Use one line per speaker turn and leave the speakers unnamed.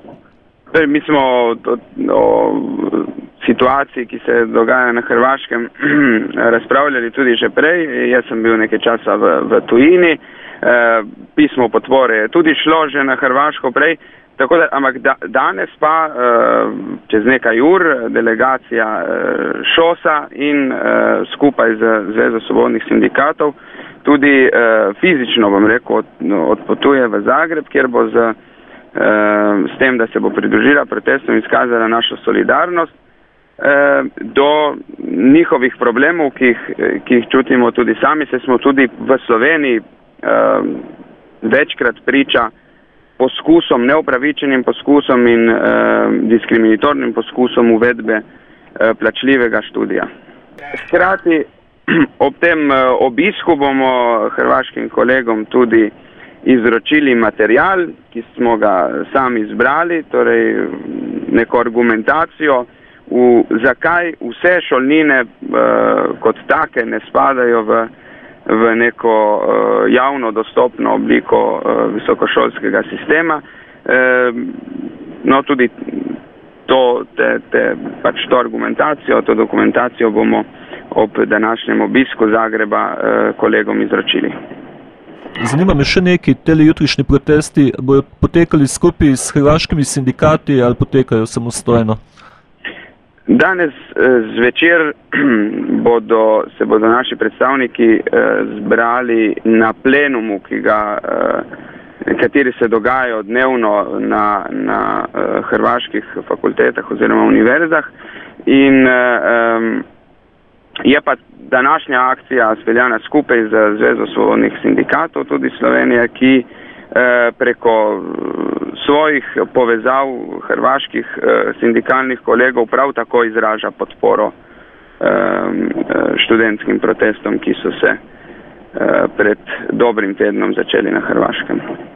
Mi smo o situaciji, ki se dogaja na Hrvaškem, razpravljali tudi že prej. Jaz sem bil nekaj časa v tujini. Pismo podpore je tudi šlo že na Hrvaško prej. Tako da, ampak danes pa čez nekaj ur delegacija ŠOS-a in skupaj z Zvezo svobodnih sindikatov tudi fizično, bom rekel, odpotuje v Zagreb, kjer bo s tem, da se bo pridružila protestom, izkazala našo solidarnost do njihovih problemov, ki jih čutimo tudi sami. Se smo tudi v Sloveniji večkrat priča poskusom, neupravičenim poskusom in diskriminatornim poskusom uvedbe plačljivega študija. Hkrati ob tem obisku bomo hrvaškim kolegom tudi izročili material, ki smo ga sami izbrali, torej neko argumentacijo, zakaj vse šolnine kot take ne spadajo v neko javno dostopno obliko visokošolskega sistema. No, tudi to argumentacijo, to dokumentacijo bomo ob današnjem obisku Zagreba kolegom izročili.
Zanima me še nekaj, tele jutrišnji protesti bodo potekali skupaj s hrvaškimi sindikati ali potekajo samostojno?
Danes zvečer se bodo naši predstavniki zbrali na plenumu, kateri se dogajajo dnevno na hrvaških fakultetah oziroma univerzah. In je pa današnja akcija speljana skupaj z Zvezo svobodnih sindikatov, tudi Slovenije, ki preko svojih povezav hrvaških sindikalnih kolegov prav tako izraža podporo študentskim protestom, ki so se pred dobrim tednom začeli na Hrvaškem.